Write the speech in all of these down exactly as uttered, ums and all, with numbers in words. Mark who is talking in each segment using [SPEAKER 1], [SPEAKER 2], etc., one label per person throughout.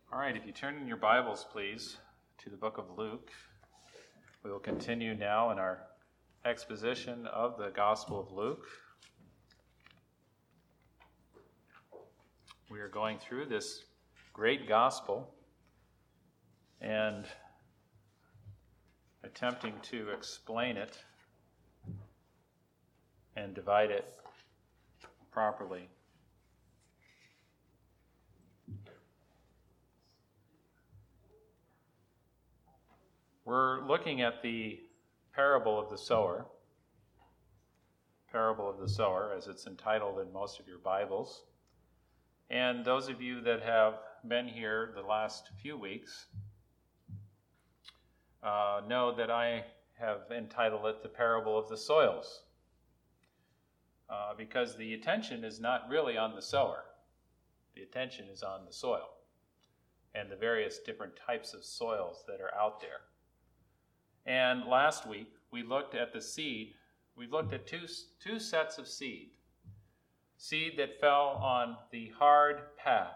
[SPEAKER 1] All right, if you turn in your Bibles, please, to the book of Luke, we will continue now in our exposition of the Gospel of Luke. We are going through this great gospel and attempting to explain it and divide it properly. We're looking at the parable of the sower, parable of the sower, as it's entitled in most of your Bibles. And those of you that have been here the last few weeks uh, know that I have entitled it the parable of the soils, uh, because the attention is not really on the sower. The attention is on the soil and the various different types of soils that are out there. And last week, we looked at the seed. We looked at two, two sets of seed. Seed that fell on the hard path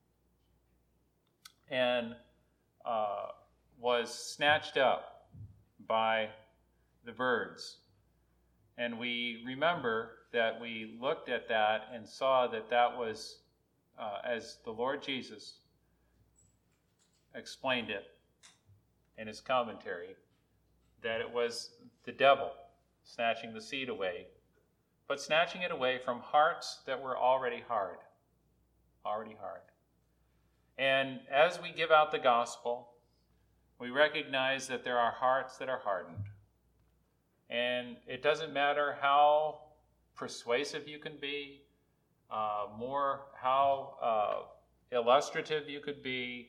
[SPEAKER 1] and uh, was snatched up by the birds. And we remember that we looked at that and saw that that was, uh, as the Lord Jesus explained it in his commentary, that it was the devil snatching the seed away, but snatching it away from hearts that were already hard, already hard. And as we give out the gospel, we recognize that there are hearts that are hardened. And it doesn't matter how persuasive you can be, uh, more how uh, illustrative you could be,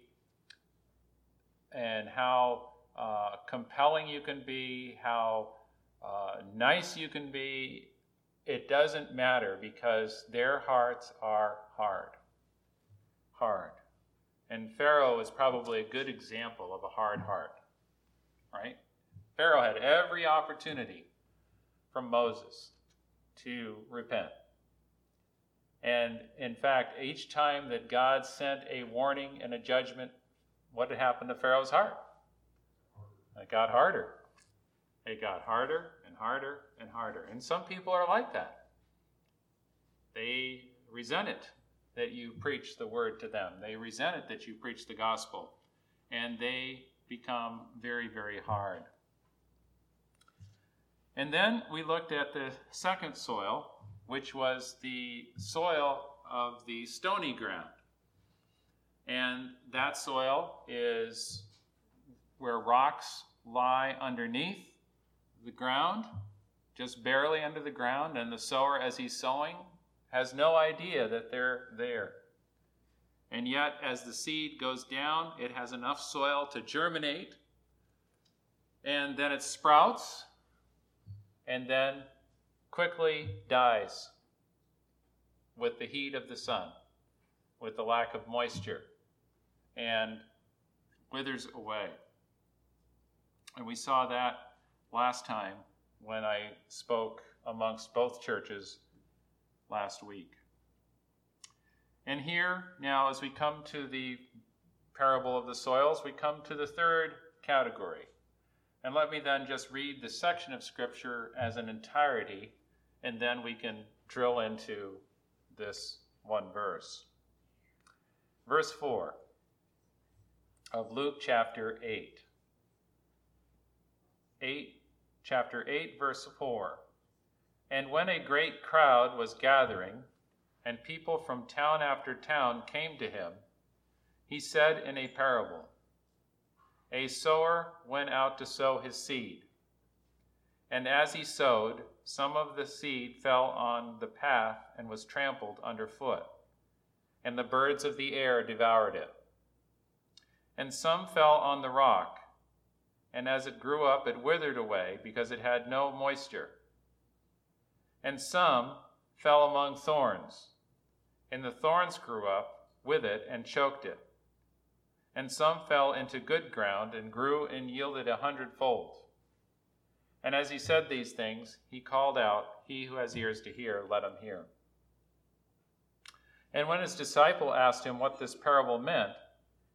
[SPEAKER 1] and how Uh, compelling you can be, how uh, nice you can be. It doesn't matter, because their hearts are hard. Hard. And Pharaoh is probably a good example of a hard heart, right? Pharaoh had every opportunity from Moses to repent. And in fact, each time that God sent a warning and a judgment, what had happened to Pharaoh's heart? It got harder. It got harder and harder and harder. And some people are like that. They resent it that you preach the word to them. They resent it that you preach the gospel. And they become very, very hard. And then we looked at the second soil, which was the soil of the stony ground. And that soil is where rocks lie underneath the ground, just barely under the ground, and the sower, as he's sowing, has no idea that they're there. And yet, as the seed goes down, it has enough soil to germinate, and then it sprouts, and then quickly dies with the heat of the sun, with the lack of moisture, and withers away. And we saw that last time when I spoke amongst both churches last week. And here, now, as we come to the parable of the soils, we come to the third category. And let me then just read the section of Scripture as an entirety, and then we can drill into this one verse. Verse four of Luke chapter eight. eight, chapter eight, verse four. And when a great crowd was gathering, and people from town after town came to him, he said in a parable, A sower went out to sow his seed. And as he sowed, some of the seed fell on the path and was trampled underfoot, and the birds of the air devoured it. And some fell on the rock, and as it grew up, it withered away, because it had no moisture. And some fell among thorns, and the thorns grew up with it and choked it. And some fell into good ground, and grew and yielded a hundredfold. And as he said these things, he called out, He who has ears to hear, let him hear. And when his disciple asked him what this parable meant,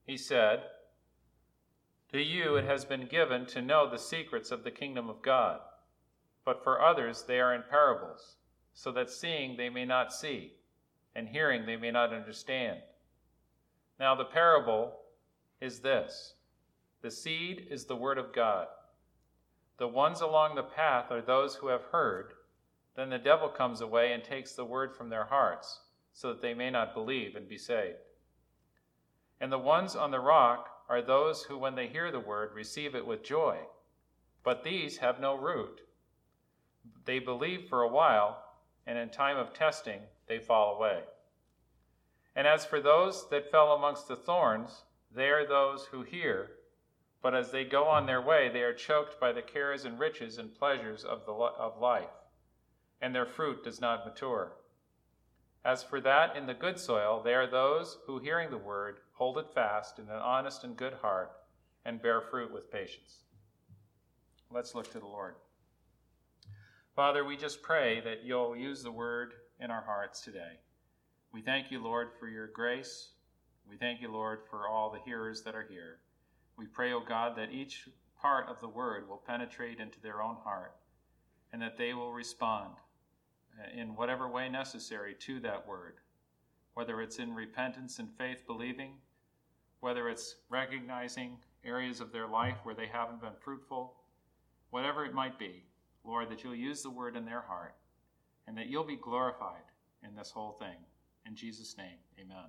[SPEAKER 1] he said, "To you it has been given to know the secrets of the kingdom of God, but for others they are in parables, so that seeing they may not see, and hearing they may not understand. Now the parable is this: the seed is the word of God. The ones along the path are those who have heard. Then the devil comes away and takes the word from their hearts, so that they may not believe and be saved. And the ones on the rock are those who, when they hear the word, receive it with joy. But these have no root. They believe for a while, and in time of testing they fall away. And as for those that fell amongst the thorns, they are those who hear, but as they go on their way, they are choked by the cares and riches and pleasures of, the, of life, and their fruit does not mature. As for that in the good soil, they are those who, hearing the word, hold it fast in an honest and good heart, and bear fruit with patience." Let's look to the Lord. Father, we just pray that you'll use the word in our hearts today. We thank you, Lord, for your grace. We thank you, Lord, for all the hearers that are here. We pray, O God, that each part of the word will penetrate into their own heart, and that they will respond in whatever way necessary to that word, whether it's in repentance and faith believing, whether it's recognizing areas of their life where they haven't been fruitful, whatever it might be, Lord, that you'll use the word in their heart, and that you'll be glorified in this whole thing. In Jesus' name, amen.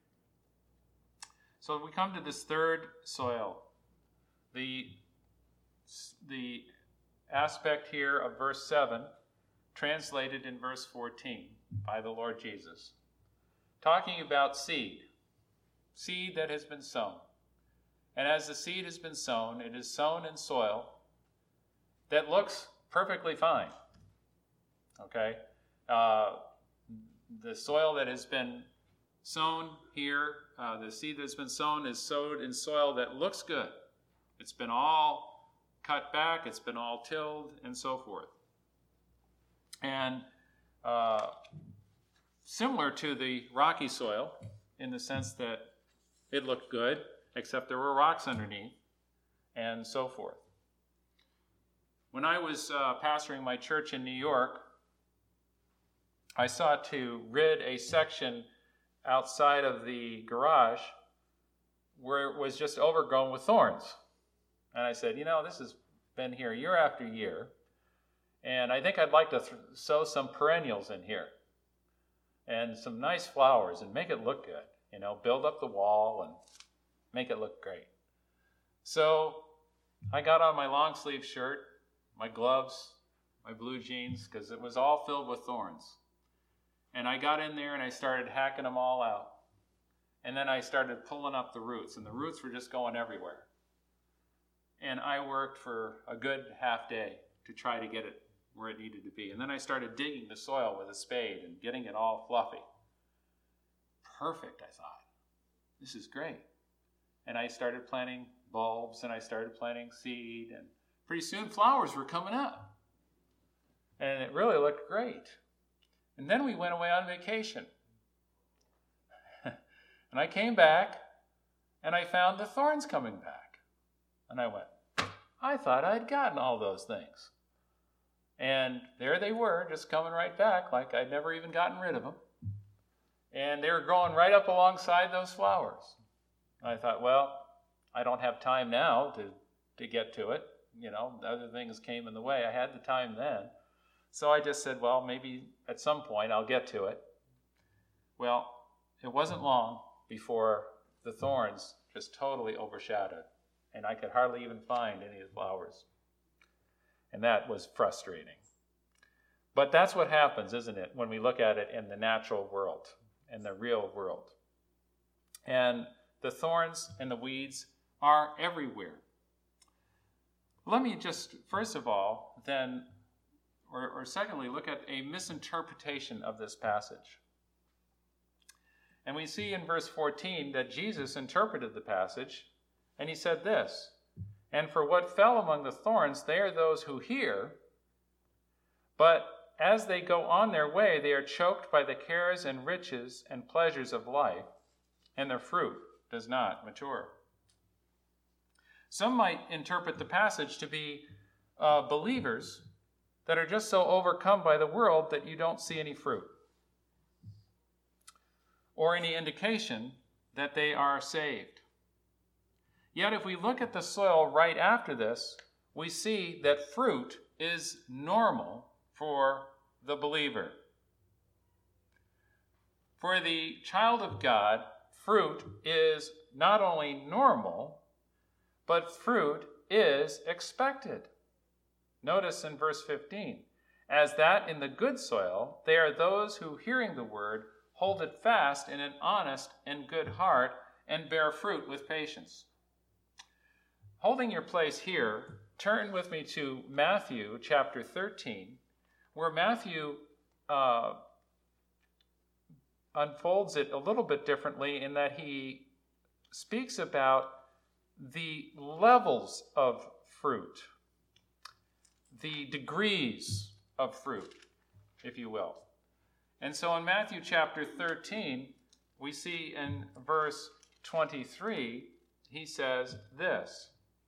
[SPEAKER 1] So we come to this third soil. The, the aspect here of verse seven, translated in verse fourteen by the Lord Jesus, talking about seed, seed that has been sown. And as the seed has been sown, it is sown in soil that looks perfectly fine. Okay? Uh, the soil that has been sown here, uh, the seed that's been sown is sowed in soil that looks good. It's been all cut back, it's been all tilled, and so forth. And uh, similar to the rocky soil, in the sense that it looked good, except there were rocks underneath, and so forth. When I was uh, pastoring my church in New York, I sought to rid a section outside of the garage where it was just overgrown with thorns. And I said, you know, this has been here year after year, and I think I'd like to th- sow some perennials in here and some nice flowers and make it look good, you know, build up the wall and make it look great. So I got on my long sleeve shirt, my gloves, my blue jeans, because it was all filled with thorns. And I got in there and I started hacking them all out. And then I started pulling up the roots, and the roots were just going everywhere. And I worked for a good half day to try to get it where it needed to be. And then I started digging the soil with a spade and getting it all fluffy. Perfect, I thought. This is great. And I started planting bulbs, and I started planting seed, and pretty soon flowers were coming up. And it really looked great. And then we went away on vacation. And I came back, and I found the thorns coming back. And I went, I thought I'd gotten all those things. And there they were, just coming right back, like I'd never even gotten rid of them. And they were growing right up alongside those flowers. And I thought, well, I don't have time now to, to get to it. You know, other things came in the way. I had the time then. So I just said, well, maybe at some point I'll get to it. Well, it wasn't long before the thorns just totally overshadowed, and I could hardly even find any of the flowers. And that was frustrating. But that's what happens, isn't it, when we look at it in the natural world, in the real world. And the thorns and the weeds are everywhere. Let me just, first of all, then, or, or secondly, look at a misinterpretation of this passage. And we see in verse fourteen that Jesus interpreted the passage, and he said this, "And for what fell among the thorns, they are those who hear, but as they go on their way, they are choked by the cares and riches and pleasures of life, and their fruit does not mature. Some might interpret the passage to be uh, believers that are just so overcome by the world that you don't see any fruit or any indication that they are saved. Yet if we look at the soil right after this, we see that fruit is normal for the believer. For the child of God, fruit is not only normal, but fruit is expected. Notice in verse fifteen, as that in the good soil, they are those who, hearing the word, hold it fast in an honest and good heart, and bear fruit with patience. Holding your place here, turn with me to Matthew chapter thirteen, where Matthew uh, unfolds it a little bit differently in that he speaks about the levels of fruit, the degrees of fruit, if you will. And so in Matthew chapter thirteen, we see in verse twenty-three, he says this: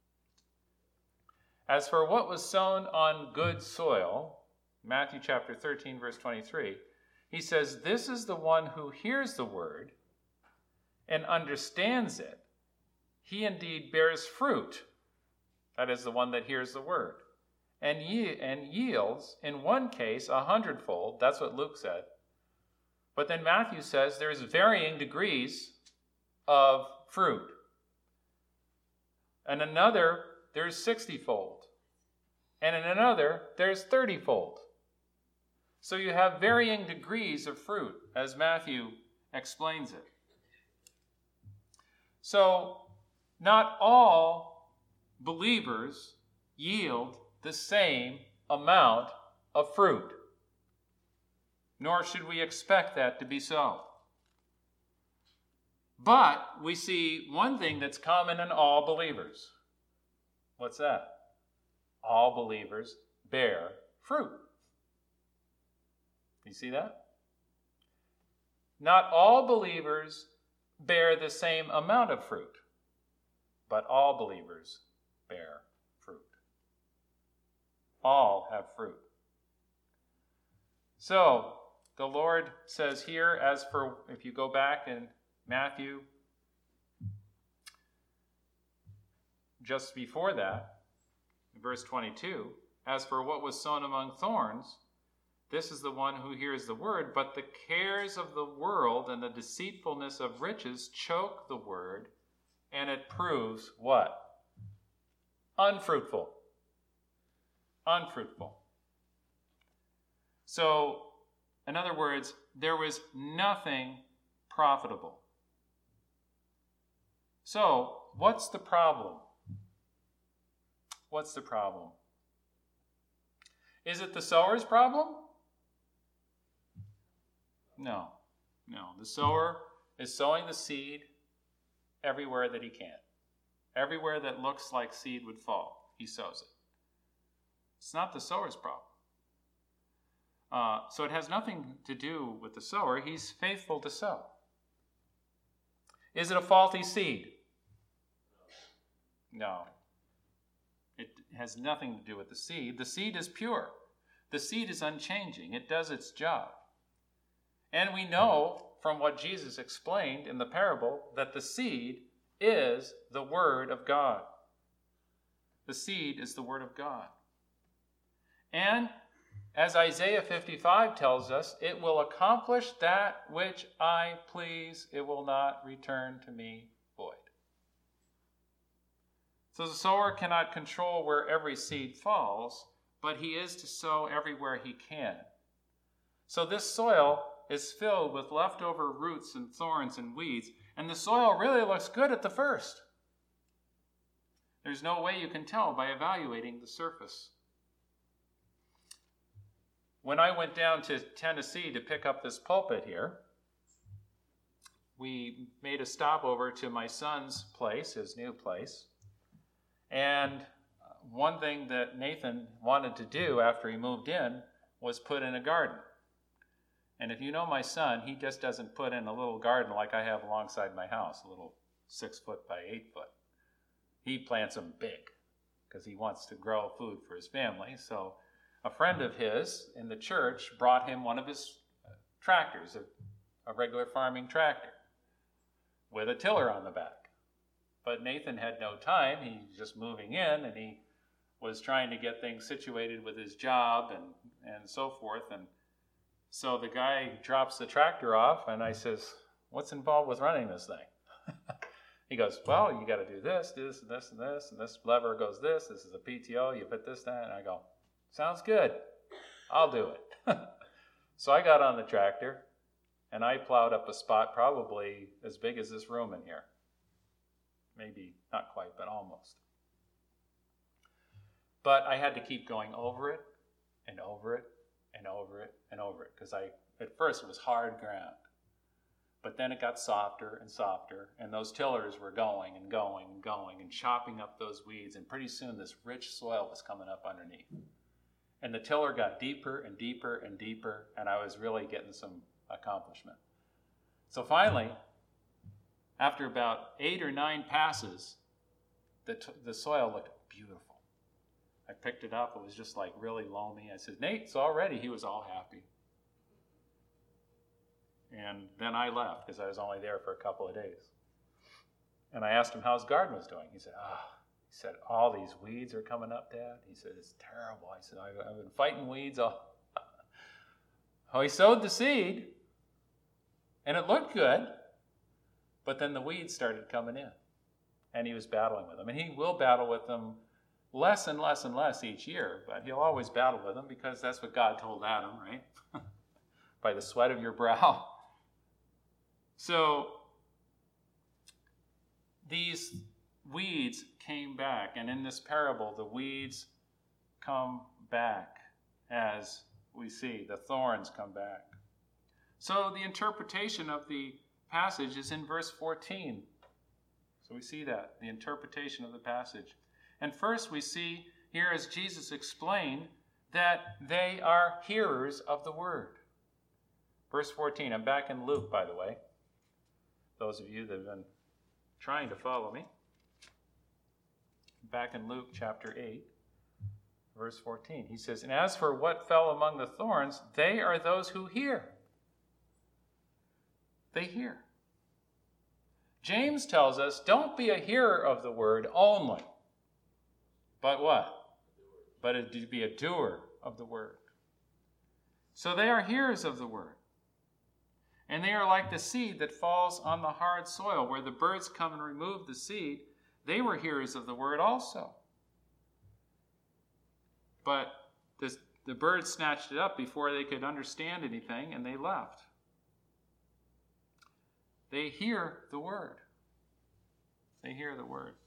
[SPEAKER 1] as for what was sown on good soil, Matthew chapter thirteen, verse twenty-three, he says, this is the one who hears the word and understands it. He indeed bears fruit, that is the one that hears the word, and, ye- and yields, in one case, a hundredfold. That's what Luke said. But then Matthew says there's varying degrees of fruit. And another, there's sixty-fold. And in another, there's thirty-fold. So you have varying degrees of fruit, as Matthew explains it. So not all believers yield the same amount of fruit, nor should we expect that to be so. But we see one thing that's common in all believers. What's that? All believers bear fruit. You see that? Not all believers bear the same amount of fruit, but all believers bear fruit. All have fruit. So, the Lord says here, as for, if you go back in Matthew, just before that, verse twenty-two, as for what was sown among thorns, this is the one who hears the word, but the cares of the world and the deceitfulness of riches choke the word, and it proves what? Unfruitful. Unfruitful. So, in other words, there was nothing profitable. So, what's the problem? What's the problem? Is it the sower's problem? No, no. The sower is sowing the seed everywhere that he can. Everywhere that looks like seed would fall, he sows it. It's not the sower's problem. Uh, so it has nothing to do with the sower. He's faithful to sow. Is it a faulty seed? No. It has nothing to do with the seed. The seed is pure. The seed is unchanging. It does its job. And we know from what Jesus explained in the parable that the seed is the Word of God. The seed is the Word of God. And as Isaiah fifty-five tells us, it will accomplish that which I please. It will not return to me void. So the sower cannot control where every seed falls, but he is to sow everywhere he can. So this soil is filled with leftover roots and thorns and weeds, and the soil really looks good at the first. There's no way you can tell by evaluating the surface. When I went down to Tennessee to pick up this pulpit here, we made a stopover to my son's place, his new place. And one thing that Nathan wanted to do after he moved in was put in a garden. And if you know my son, he just doesn't put in a little garden like I have alongside my house, a little six foot by eight foot. He plants them big because he wants to grow food for his family. So a friend of his in the church brought him one of his tractors, a, a regular farming tractor with a tiller on the back. But Nathan had no time. He was just moving in, and he was trying to get things situated with his job and, and so forth. And so the guy drops the tractor off, and I says, "What's involved with running this thing?" He goes, "Well, you got to do this, this, and this, and this, and this lever goes this. This is a P T O. You put this, that." And I go, "Sounds good. I'll do it." So I got on the tractor, and I plowed up a spot probably as big as this room in here. Maybe not quite, but almost. But I had to keep going over it and over it and over it and over it because I, at first it was hard ground. But then it got softer and softer, and those tillers were going and going and going and chopping up those weeds, and pretty soon this rich soil was coming up underneath. And the tiller got deeper and deeper and deeper, and I was really getting some accomplishment. So finally, after about eight or nine passes, the, t- the soil looked beautiful. I picked it up. It was just like really loamy. I said, "Nate, it's all ready." He was all happy. And then I left because I was only there for a couple of days. And I asked him how his garden was doing. He said, "Ah." Oh. He said, "All these weeds are coming up, Dad." He said, "It's terrible." I said, I've, I've been fighting weeds all... Oh, he sowed the seed, and it looked good, but then the weeds started coming in, and he was battling with them. And he will battle with them less and less and less each year, but he'll always battle with them because that's what God told Adam, right? By the sweat of your brow. So these weeds came back, and in this parable, the weeds come back as we see. The thorns come back. So the interpretation of the passage is in verse fourteen. So we see that, the interpretation of the passage. And first we see here as Jesus explained that they are hearers of the word. Verse fourteen, I'm back in Luke, by the way. Those of you that have been trying to follow me. Back in Luke chapter eight, verse fourteen. He says, "And as for what fell among the thorns, they are those who hear." They hear. James tells us, don't be a hearer of the word only. But what? But to be a doer of the word. So they are hearers of the word. And they are like the seed that falls on the hard soil, where the birds come and remove the seed. They were hearers of the word also. But this, the birds snatched it up before they could understand anything, and they left. They hear the word. They hear the word.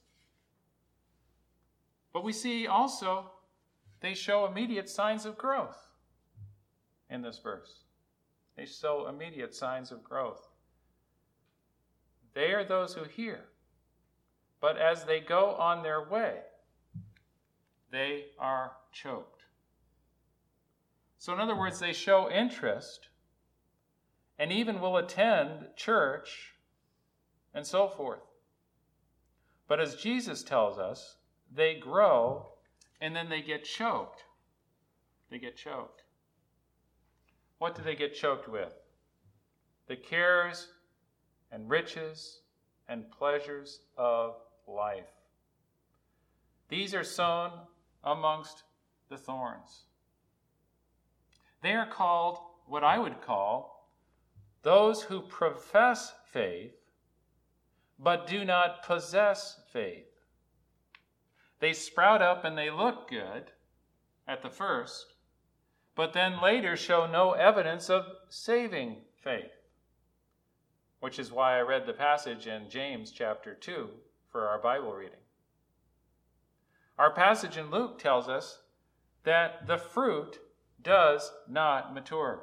[SPEAKER 1] But we see also they show immediate signs of growth in this verse. They show immediate signs of growth. They are those who hear. But as they go on their way, they are choked. So in other words, they show interest and even will attend church and so forth. But as Jesus tells us, they grow and then they get choked. They get choked. What do they get choked with? The cares and riches and pleasures of life. These are sown amongst the thorns. They are called what I would call those who profess faith but do not possess faith. They sprout up and they look good at the first, but then later show no evidence of saving faith. Which is why I read the passage in James chapter two for our Bible reading. Our passage in Luke tells us that the fruit does not mature.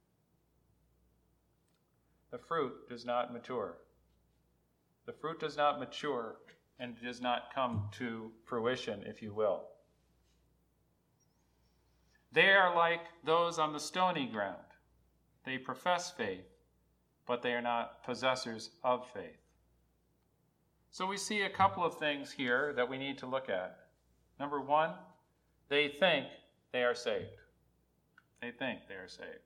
[SPEAKER 1] The fruit does not mature. The fruit does not mature and does not come to fruition, if you will. They are like those on the stony ground. They profess faith, but they are not possessors of faith. So we see a couple of things here that we need to look at. Number one, they think they are saved. They think they are saved.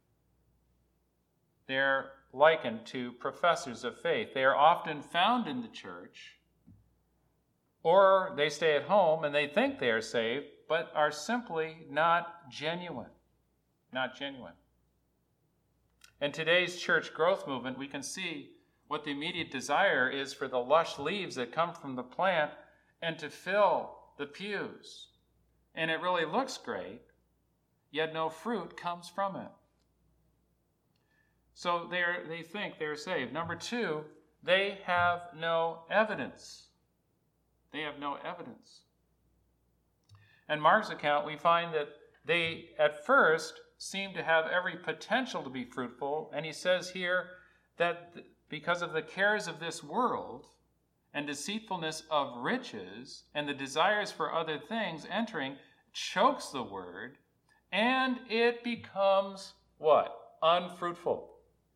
[SPEAKER 1] They're likened to professors of faith. They are often found in the church, or they stay at home and they think they are saved, but are simply not genuine. Not genuine. In today's church growth movement, we can see what the immediate desire is for the lush leaves that come from the plant and to fill the pews. And it really looks great, yet no fruit comes from it. So they're, they think they're saved. Number two, they have no evidence. They have no evidence. In Mark's account, we find that they at first seem to have every potential to be fruitful, and he says here that because of the cares of this world and deceitfulness of riches and the desires for other things entering chokes the word, and it becomes what? Unfruitful.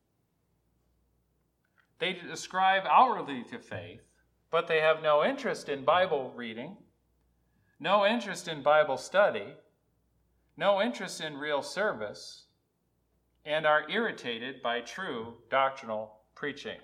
[SPEAKER 1] They describe outwardly to faith, but they have no interest in Bible reading, no interest in Bible study, no interest in real service, and are irritated by true doctrinal preaching.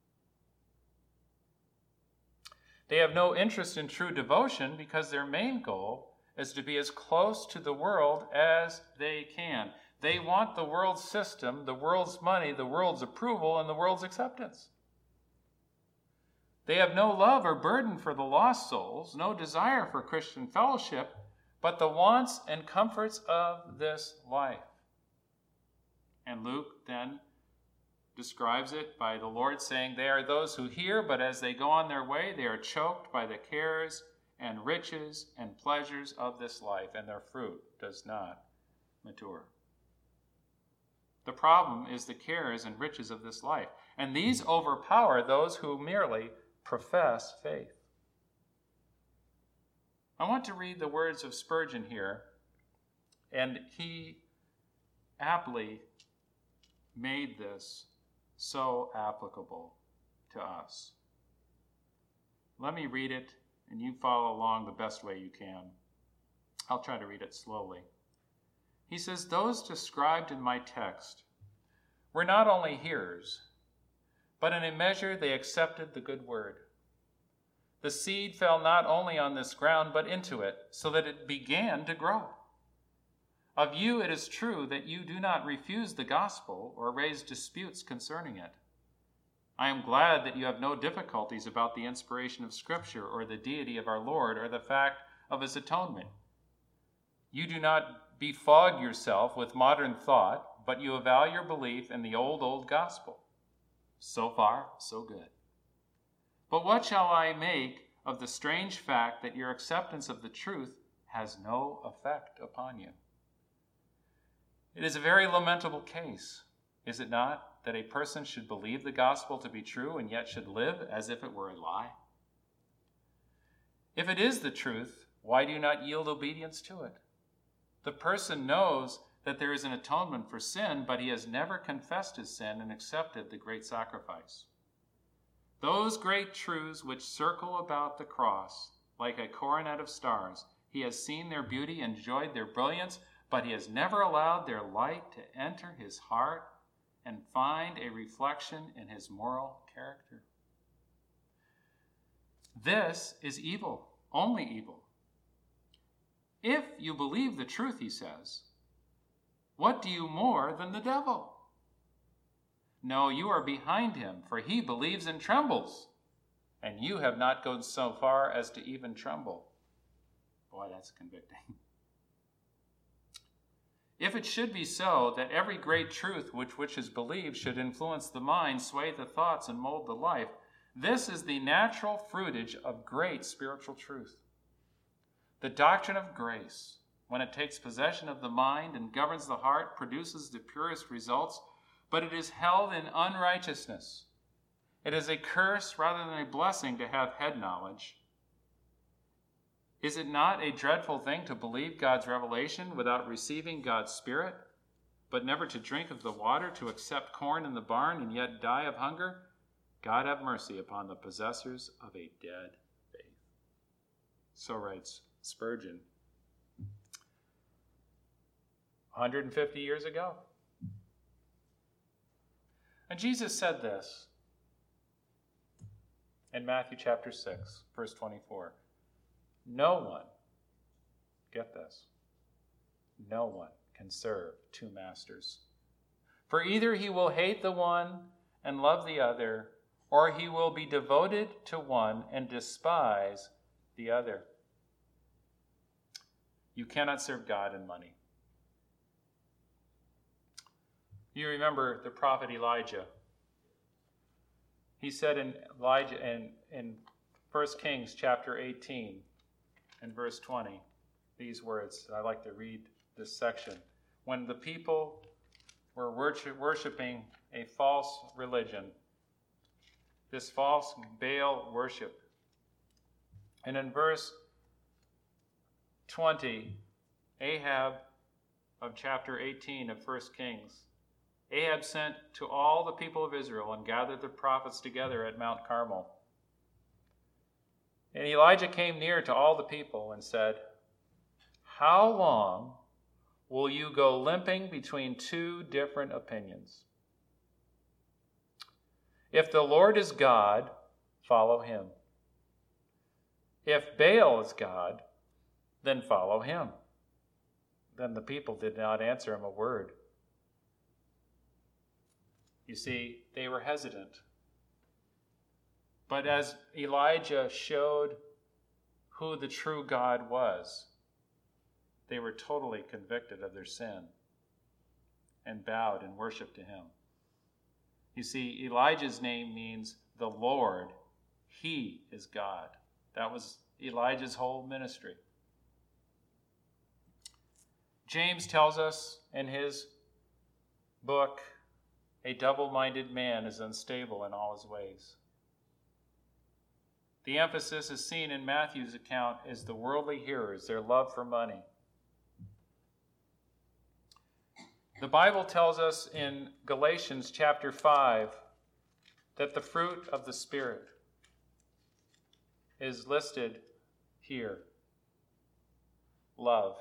[SPEAKER 1] They have no interest in true devotion because their main goal is to be as close to the world as they can. They want the world's system, the world's money, the world's approval, and the world's acceptance. They have no love or burden for the lost souls, no desire for Christian fellowship, but the wants and comforts of this life. And Luke then describes it by the Lord saying, they are those who hear, but as they go on their way, they are choked by the cares and riches and pleasures of this life, and their fruit does not mature. The problem is the cares and riches of this life, and these overpower those who merely profess faith. I want to read the words of Spurgeon here, and he aptly made this so applicable to us. Let me read it, and you follow along the best way you can. I'll try to read it slowly. He says, those described in my text were not only hearers, but in a measure they accepted the good word. The seed fell not only on this ground, but into it, so that it began to grow. Of you it is true that you do not refuse the gospel or raise disputes concerning it. I am glad that you have no difficulties about the inspiration of Scripture or the deity of our Lord or the fact of his atonement. You do not befog yourself with modern thought, but you avow your belief in the old, old gospel. So far, so good. But what shall I make of the strange fact that your acceptance of the truth has no effect upon you? It is a very lamentable case, is it not, that a person should believe the gospel to be true and yet should live as if it were a lie? If it is the truth, why do you not yield obedience to it? The person knows that there is an atonement for sin, but he has never confessed his sin and accepted the great sacrifice. Those great truths which circle about the cross like a coronet of stars, he has seen their beauty, enjoyed their brilliance, but he has never allowed their light to enter his heart and find a reflection in his moral character. This is evil, only evil. If you believe the truth, he says, what do you more than the devil? No, you are behind him, for he believes and trembles, and you have not gone so far as to even tremble. Boy, that's convicting. If it should be so that every great truth which, which is believed should influence the mind, sway the thoughts, and mold the life, this is the natural fruitage of great spiritual truth. The doctrine of grace, when it takes possession of the mind and governs the heart, produces the purest results, but it is held in unrighteousness. It is a curse rather than a blessing to have head knowledge. Is it not a dreadful thing to believe God's revelation without receiving God's Spirit, but never to drink of the water, to accept corn in the barn and yet die of hunger? God have mercy upon the possessors of a dead faith. So writes Spurgeon. one hundred fifty years ago. And Jesus said this in Matthew chapter six, verse twenty-four. No one, get this, no one can serve two masters. For either he will hate the one and love the other, or he will be devoted to one and despise the other. You cannot serve God and money. You remember the prophet Elijah. He said in Elijah in, in First Kings chapter eighteen and verse twenty, these words. I like to read this section. When the people were worshiping a false religion, this false Baal worship. And in verse twenty, Ahab of chapter eighteen of First Kings, Ahab sent to all the people of Israel and gathered the prophets together at Mount Carmel. And Elijah came near to all the people and said, "How long will you go limping between two different opinions? If the Lord is God, follow him. If Baal is God, then follow him." Then the people did not answer him a word. You see, they were hesitant. But as Elijah showed who the true God was, they were totally convicted of their sin and bowed in worship to him. You see, Elijah's name means the Lord. He is God. That was Elijah's whole ministry. James tells us in his book, a double-minded man is unstable in all his ways. The emphasis is seen in Matthew's account as the worldly hearers, their love for money. The Bible tells us in Galatians chapter five that the fruit of the Spirit is listed here. Love,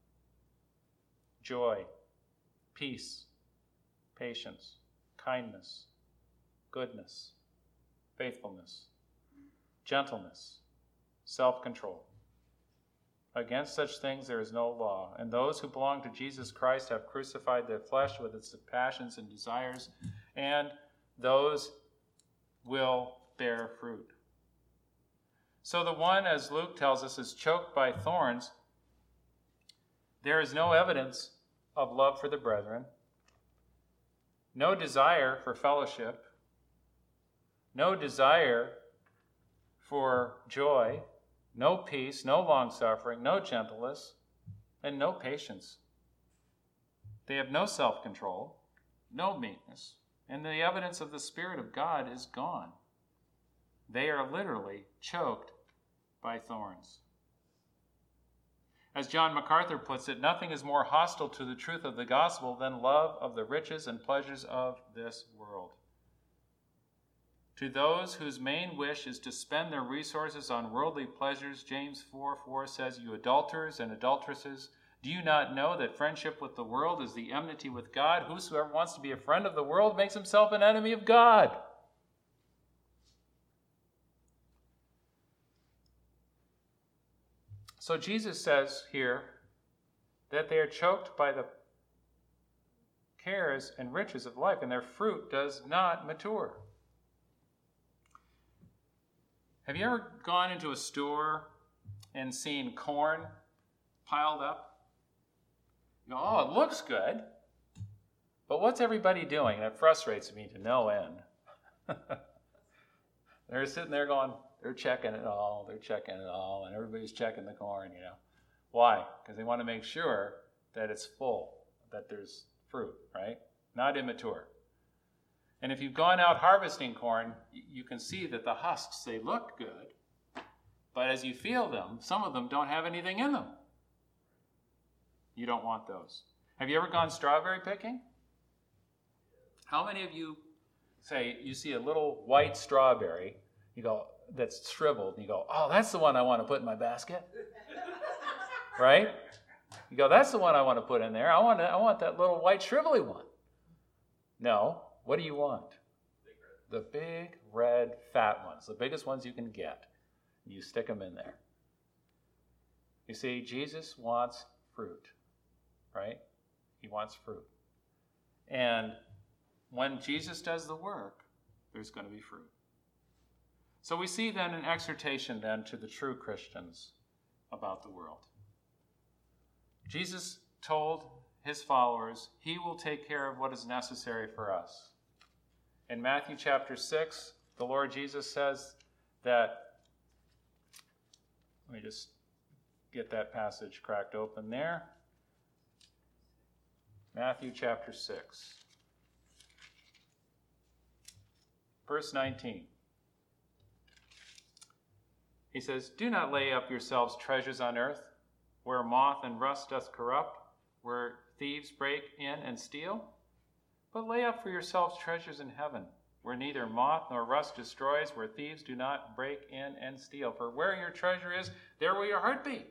[SPEAKER 1] joy, peace, patience, kindness, goodness, faithfulness, gentleness, self-control. Against such things there is no law, and those who belong to Jesus Christ have crucified their flesh with its passions and desires, and those will bear fruit. So the one, as Luke tells us, is choked by thorns. There is no evidence of love for the brethren, no desire for fellowship, no desire for joy, no peace, no long-suffering, no gentleness, and no patience. They have no self-control, no meekness, and the evidence of the Spirit of God is gone. They are literally choked by thorns. As John MacArthur puts it, nothing is more hostile to the truth of the gospel than love of the riches and pleasures of this world. To those whose main wish is to spend their resources on worldly pleasures, James four four says, "You adulterers and adulteresses, do you not know that friendship with the world is the enmity with God? Whosoever wants to be a friend of the world makes himself an enemy of God." So Jesus says here that they are choked by the cares and riches of life, and their fruit does not mature. Have you ever gone into a store and seen corn piled up? You go, "Oh, it looks good." But what's everybody doing? And it frustrates me to no end. They're sitting there going, they're checking it all, they're checking it all, and everybody's checking the corn, you know. Why? Because they want to make sure that it's full, that there's fruit, right? Not immature. And if you've gone out harvesting corn, you can see that the husks, they look good, but as you feel them, some of them don't have anything in them. You don't want those. Have you ever gone strawberry picking? How many of you say you see a little white strawberry, you go, that's shriveled, and you go, oh, that's the one I want to put in my basket. Right? You go, that's the one I want to put in there. I want to, I want that little white shrivelly one. No. What do you want? The big, red, fat ones, the biggest ones you can get. You stick them in there. You see, Jesus wants fruit, right? He wants fruit. And when Jesus does the work, there's going to be fruit. So we see then an exhortation then to the true Christians about the world. Jesus told his followers, he will take care of what is necessary for us. In Matthew chapter six, the Lord Jesus says that, let me just get that passage cracked open there. Matthew chapter six, verse nineteen. He says, do not lay up yourselves treasures on earth, where moth and rust doth corrupt, where thieves break in and steal. But lay up for yourselves treasures in heaven, where neither moth nor rust destroys, where thieves do not break in and steal. For where your treasure is, there will your heart be.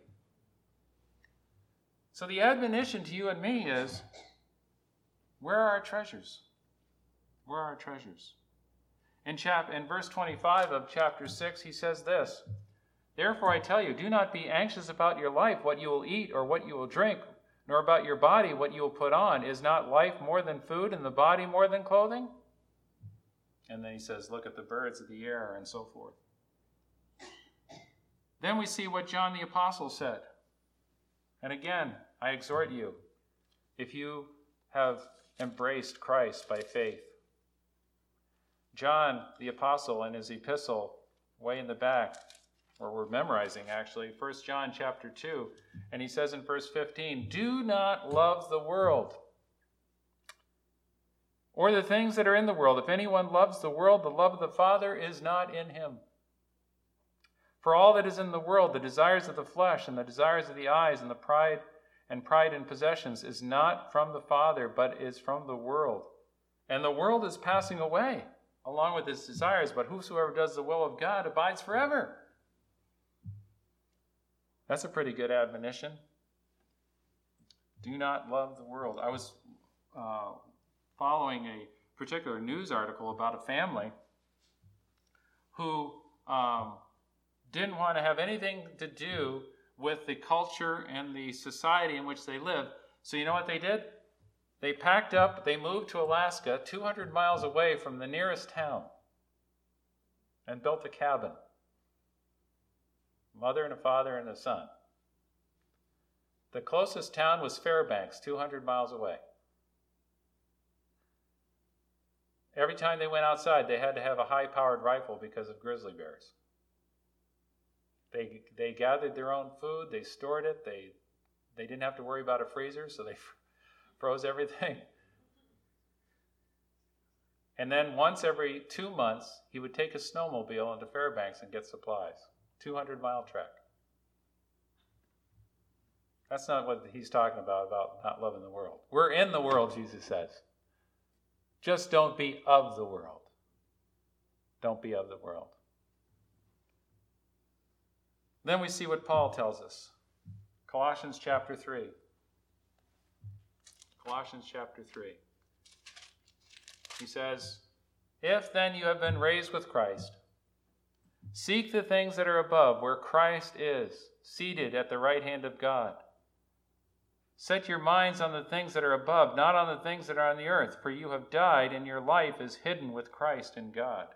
[SPEAKER 1] So the admonition to you and me is, where are our treasures? Where are our treasures? In, chap- in verse twenty-five of chapter six, he says this, therefore I tell you, do not be anxious about your life, what you will eat or what you will drink, nor about your body, what you will put on. Is not life more than food, and the body more than clothing? And then he says, look at the birds of the air, and so forth. Then we see what John the Apostle said. And again, I exhort you, if you have embraced Christ by faith. John the Apostle in his epistle, way in the back, or we're memorizing actually, First John chapter two, and he says in verse fifteen, do not love the world or the things that are in the world. If anyone loves the world, the love of the Father is not in him. For all that is in the world, the desires of the flesh and the desires of the eyes and the pride and pride in possessions is not from the Father, but is from the world. And the world is passing away along with its desires, but whosoever does the will of God abides forever. That's a pretty good admonition. Do not love the world. I was uh, following a particular news article about a family who um, didn't want to have anything to do with the culture and the society in which they live. So you know what they did? They packed up, they moved to Alaska, two hundred miles away from the nearest town, and built a cabin. Mother and a father and a son. The closest town was Fairbanks, two hundred miles away. Every time they went outside, they had to have a high-powered rifle because of grizzly bears. They they gathered their own food, they stored it, they they didn't have to worry about a freezer, so they froze everything. And then once every two months, he would take a snowmobile into Fairbanks and get supplies. two hundred mile trek. That's not what he's talking about, about not loving the world. We're in the world, Jesus says. Just don't be of the world. Don't be of the world. Then we see what Paul tells us. Colossians chapter three. Colossians chapter three. He says, if then you have been raised with Christ, seek the things that are above, where Christ is, seated at the right hand of God. Set your minds on the things that are above, not on the things that are on the earth, for you have died, and your life is hidden with Christ in God.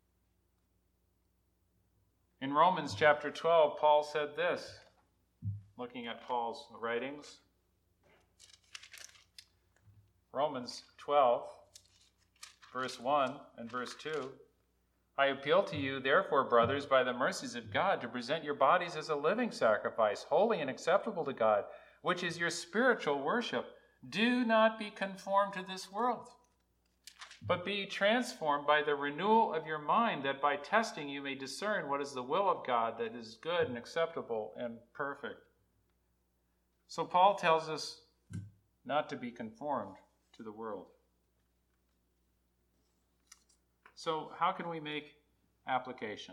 [SPEAKER 1] In Romans chapter twelve, Paul said this, looking at Paul's writings. Romans twelve, verse one and verse two. I appeal to you, therefore, brothers, by the mercies of God, to present your bodies as a living sacrifice, holy and acceptable to God, which is your spiritual worship. Do not be conformed to this world, but be transformed by the renewal of your mind, that by testing you may discern what is the will of God, that is good and acceptable and perfect. So Paul tells us not to be conformed to the world. So how can we make application?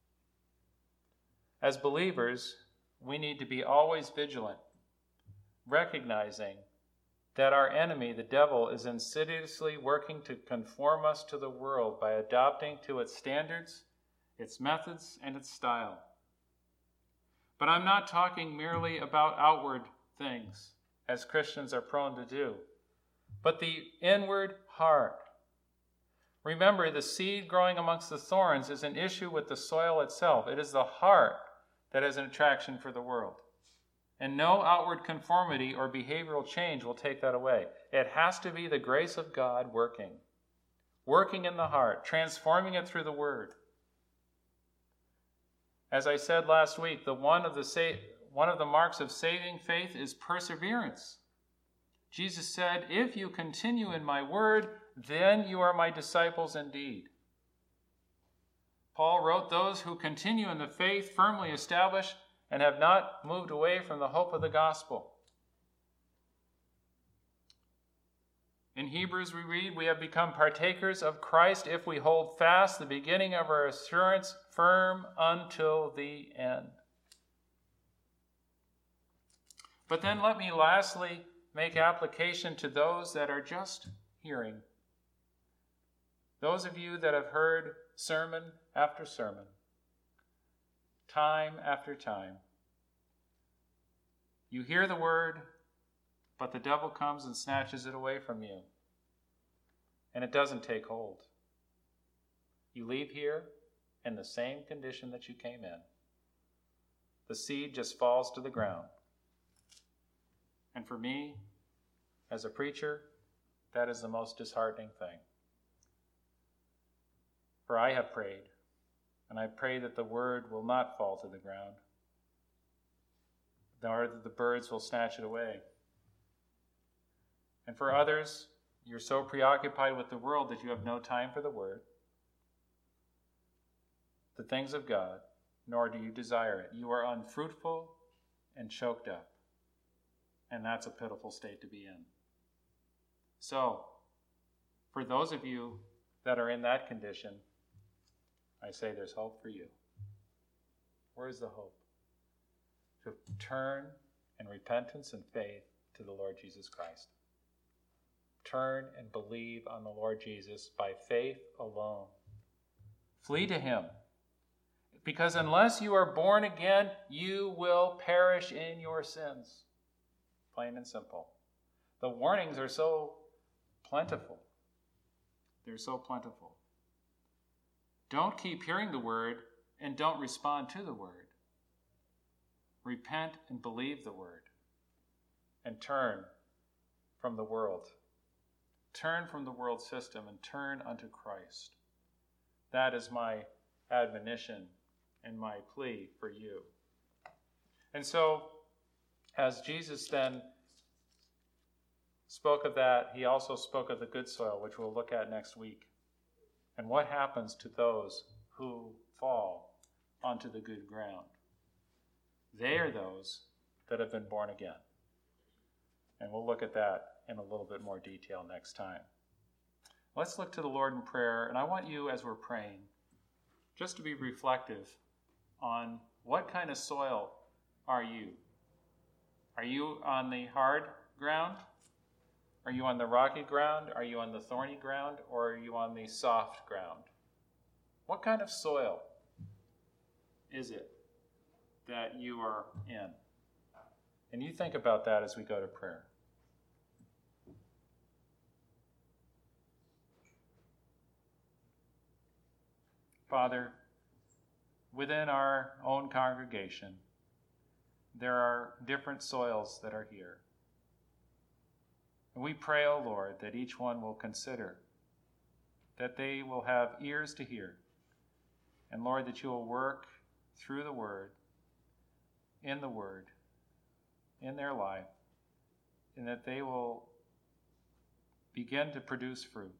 [SPEAKER 1] As believers, we need to be always vigilant, recognizing that our enemy, the devil, is insidiously working to conform us to the world by adopting to its standards, its methods, and its style. But I'm not talking merely about outward things, as Christians are prone to do, but the inward heart. Remember, the seed growing amongst the thorns is an issue with the soil itself. It is the heart that has an attraction for the world. And no outward conformity or behavioral change will take that away. It has to be the grace of God working, working in the heart, transforming it through the Word. As I said last week, the one of the sa- one of the marks of saving faith is perseverance. Jesus said, "If you continue in my word, then you are my disciples indeed." Paul wrote, "Those who continue in the faith firmly established and have not moved away from the hope of the gospel." In Hebrews we read, "We have become partakers of Christ if we hold fast the beginning of our assurance firm until the end." But then let me lastly make application to those that are just hearing. Those of you that have heard sermon after sermon, time after time. You hear the word, but the devil comes and snatches it away from you, and it doesn't take hold. You leave here in the same condition that you came in. The seed just falls to the ground. And for me, as a preacher, that is the most disheartening thing. For I have prayed, and I pray that the word will not fall to the ground, nor that the birds will snatch it away. And for others, you're so preoccupied with the world that you have no time for the word, the things of God, nor do you desire it. You are unfruitful and choked up. And that's a pitiful state to be in. So, for those of you that are in that condition, I say there's hope for you. Where is the hope? To turn in repentance and faith to the Lord Jesus Christ. Turn and believe on the Lord Jesus by faith alone. Flee to him. Because unless you are born again, you will perish in your sins. Plain and simple. The warnings are so plentiful. They're so plentiful. Don't keep hearing the word and don't respond to the word. Repent and believe the word. And turn from the world. Turn from the world system and turn unto Christ. That is my admonition and my plea for you. And so, as Jesus then spoke of that, he also spoke of the good soil, which we'll look at next week. And what happens to those who fall onto the good ground? They are those that have been born again. And we'll look at that in a little bit more detail next time. Let's look to the Lord in prayer, and I want you, as we're praying, just to be reflective on what kind of soil are you? Are you on the hard ground? Are you on the rocky ground? Are you on the thorny ground? Or are you on the soft ground? What kind of soil is it that you are in? And you think about that as we go to prayer. Father, within our own congregation, there are different soils that are here. And we pray, O Lord, that each one will consider, that they will have ears to hear. And Lord, that you will work through the word, in the word, in their life, and that they will begin to produce fruit.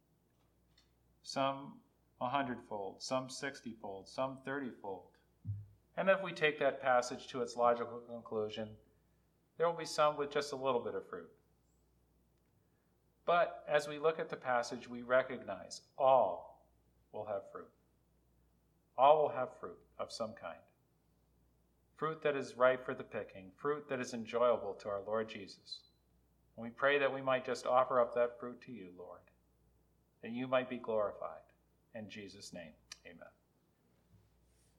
[SPEAKER 1] Some a hundredfold, some sixtyfold, some thirtyfold. And if we take that passage to its logical conclusion, there will be some with just a little bit of fruit. But as we look at the passage, we recognize all will have fruit. All will have fruit of some kind. Fruit that is ripe for the picking, fruit that is enjoyable to our Lord Jesus. And we pray that we might just offer up that fruit to you, Lord, that you might be glorified. In Jesus' name, amen.